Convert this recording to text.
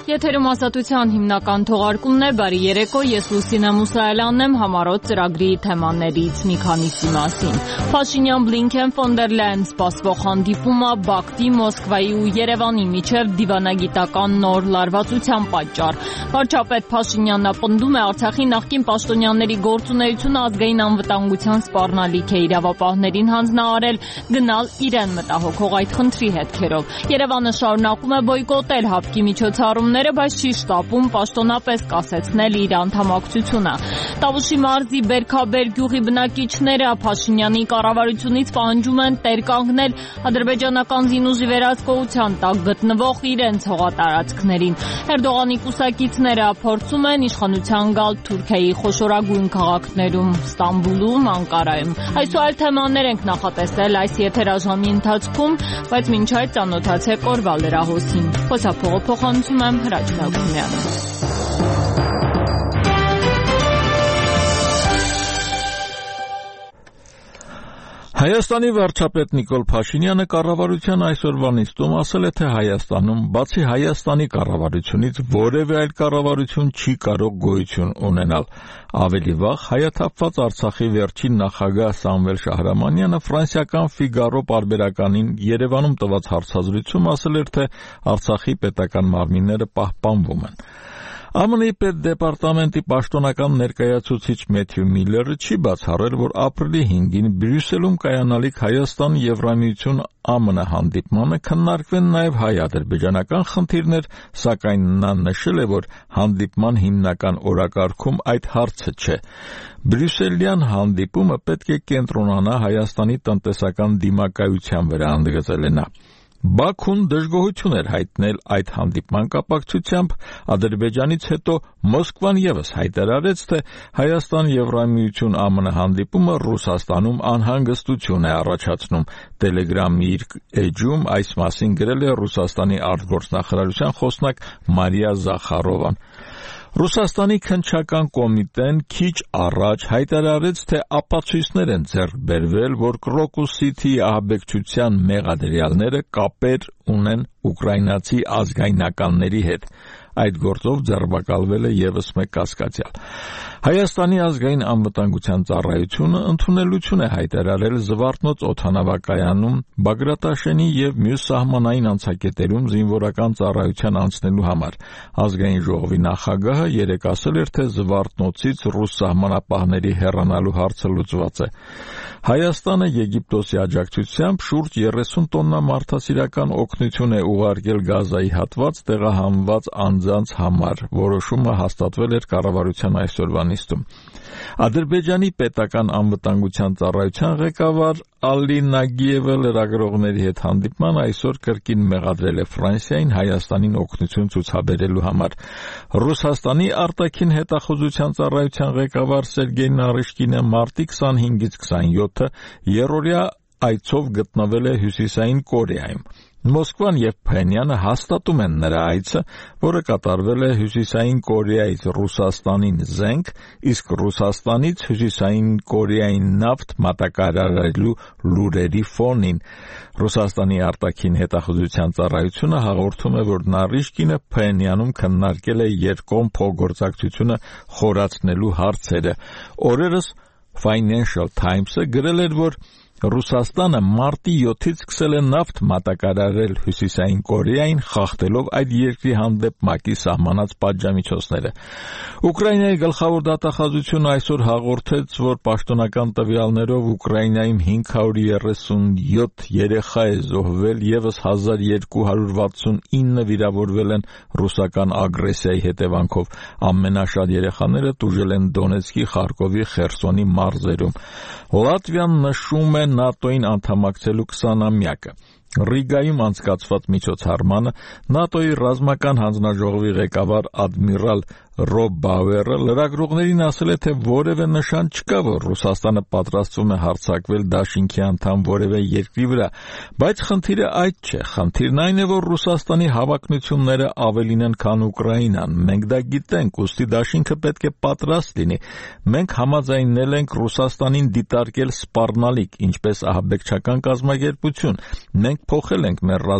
Եթերում ազատության հիմնական թողարկումն է, բարի երեկո, ես Լուսինե Մուսայելյանն եմ, համառոտ ծրագրի թեմաներից մի քանիսի մասին։ Փաշինյան-Բլինքեն ֆոն դեր Լայան սպասվող հանդիպումը, Բաքվի, Մոսկվայի ու Երևանի միջև դիվանագիտական նոր լարվածության պատճառ։ Վարչապետ Փաշինյանն պնդում է Արցախի նախկին պաշտոնյաների գործունեությունը ազգային անվտանգության սպառնալիք է, իրավապահներին հանձնարարել գնալ իրեն մտահոգող այդ խնդրի հետքերով։ Երևանը շարունակում է բոյկոտել ՀԱՊԿ-ի միջոցառումները, բայց չի շտապում պաշտոնապես կասեցնել իր անդամակցությունը։ Տավուշի մարզի Բերքաբեր գյուղի բնակիչները Փաշինյանի կառավարությունից պահանջում են տեր կանգնել ադրբեջանական զինուժի վերահսկողության տակ գտնվող իրենց հողատարածքներին։ Էրդողանի կուսակիցները փորձում են իշխանության գալ Թուրքիայի խոշորագույն քաղաքներում Ստամբուլում, Անկարայում։ Այսօր այլ թեմաներ ենք նախատեսել այս եթերաժամի ընթացքում, բայց մինչ այդ ծանոթացեք օրվա լրահոսին։ Խոսափողը փոխանցում եմ Հրաչ Հակոբյանը։ Հայաստանի վարչապետ Նիկոլ Փաշինյանը կառավարության այսօրվա նիստում ասել է, թե Հայաստանում, բացի Հայաստանի կառավարությունից, որևէ այլ կառավարություն չի կարող գոյություն ունենալ։ Ավելի վաղ հայաթափված Արցախի վերջին նախագահ Սամվել Շահրամանյանը ֆրանսիական Ֆիգարո պարբերականին Երևանում տված հարցազրույցում ասել էր, թե Արցախի պետական մարմինները պահպանվում են։ ԱՄՆ-ի պետդեպարտամենտի պաշտոնական ներկայացուցիչ Մեթյու Միլլերը չի բացառել, որ ապրիլի 5-ին Բրյուսելում կայանալիք Հայաստան-Եվրամիություն ԱՄՆ հանդիպմանը քննարկվեն նաև հայ-ադրբեջանական խնդիրներ, սակայն նա նշել է, որ հանդիպման հիմնական օրակարգում այդ հարցը չէ։ Բրյուսելյան հանդիպումը պետք է կենտրոնանա Հայաստանի տնտեսական դիմակայության վրա, ընդգծել է նա։ Բաքուն դժգոհություն էր հայտնել այդ հանդիպման կապակցությամբ, Ադրբեջանից հետո Մոսկվան ևս հայտարարեց, թե Հայաստան-Եվրամիություն ԱՄՆ հանդիպումը Ռուսաստանում անհանգստություն է առաջացնում։ Տելեգրամի իր էջում այս մասին գրել է Ռուսաստանի արտգործնախարարության խոսնակ Մարիա Զախարովան։ Ռուսաստանի քննչական կոմիտեն քիչ առաջ հայտարարեց, թե ապացույցներ են ձեռք բերվել, որ Կրոկուսիթի ահաբեկչության մեղադրյալները կապեր ունեն ուկրաինացի ազգայնականների հետ։ Այդ գործով ձերբակալվել է ևս մեկ կասկածյալ։ Հայաստանի ազգային անվտանգության ծառայությունը ընդունելություն է հայտարարել Զվարթնոց օդանավակայանում Բագրատաշենի եւ մյուս սահմանային անցակետերում զինվորական ծառայության անցնելու համար։ Ազգային ժողովի նախագահը երեկ ասել էր, թե Զվարթնոցից ռուս սահմանապահների հեռանալու հարցը լուծված է։ Հայաստանը Եգիպտոսի աջակցությամբ շուրջ 30 տոննա մարդասիրական օգնություն է ուղարկել Գազայի հատված տեղահանված անձանց համար։ Որոշումը հաստատվել էր կառավարության այսօրվա նիստում։ Ադրբեջանի պետական անվտանգության ծառայության ղեկավար Ալի Նագիևը լրագրողների հետ հանդիպման այսօր կրկին մեղադրել է Ֆրանսիային Հայաստանին օգնություն ցուցաբերելու համար։ Ռուսաստանի արտաքին հետախուզության ծառայության ղեկավար Սերգեյ Նարիշկինը մարտի 25-ից 27-ը երրորդյա այցով գտնվել է Հյուսիսային Կորեայում։ Մոսկվան եւ Փենյանը հաստատում են նրա այցը, որը կատարվել է Հյուսիսային Կորեայից Ռուսաստանին զենք, իսկ Ռուսաստանից Հյուսիսային Կորեային նավթ մատակարարելու լուրերի ֆոնին։ Ռուսաստանի արտաքին հետախուզության ծառայությունը հաղորդում է, որ Նարիշկինը Փենյանում քննարկել է երկկողմ փոխգործակցությունը խորացնելու հարցերը։ Օրերս Financial Times-ը գրել էր, որ Ռուսաստանը մարտի 7-ից սկսել է նավթ մատակարարել Հյուսիսային Կորեային, խախտելով այդ երկրի հանդեպ ՄԱԿ-ի սահմանած պատժամիջոցները։ Ուկրաինայի գլխավոր դատախազությունը այսօր հաղորդեց, որ պաշտոնական տվյալներով Ուկրաինայում 537 երեխա է զոհվել, ևս 1269 վիրավորվել են ռուսական ագրեսիայի հետևանքով։ Ամենաշատ երեխաները տուժել են Դոնեցկի, Խարկովի, Խերսոնի մարզերում։ Լատվիան նշում է ՆԱՏՕ-ին անդամակցելու 20-ամյակը։ Ռիգայում անցկացված միջոցառմանը ՆԱՏՕ-ի ռազմական հանձնաժողովի ղեկավար ադմիրալ Ռոբ Բաուերը լրագրողներին ասել է, թե որևէ նշան չկա, որ Ռուսաստանը պատրաստվում է հարձակվել դաշինքի անդամ որևէ երկրի վրա, բայց խնդիրը այդ չէ։ Խնդիրն այն է, որ Ռուսաստանի հավակնությունները ավելին են, քան Ուկրաինան։ Մենք դա գիտենք, ուստի դաշինքը պետք է պատրաստ լինի։ Մենք համաձայնել ենք Ռուսաստանին դիտարկել սպառնալիք, ինչպես ահաբեկչական կազմակերպություն։ Մենք փոխել ենք մեր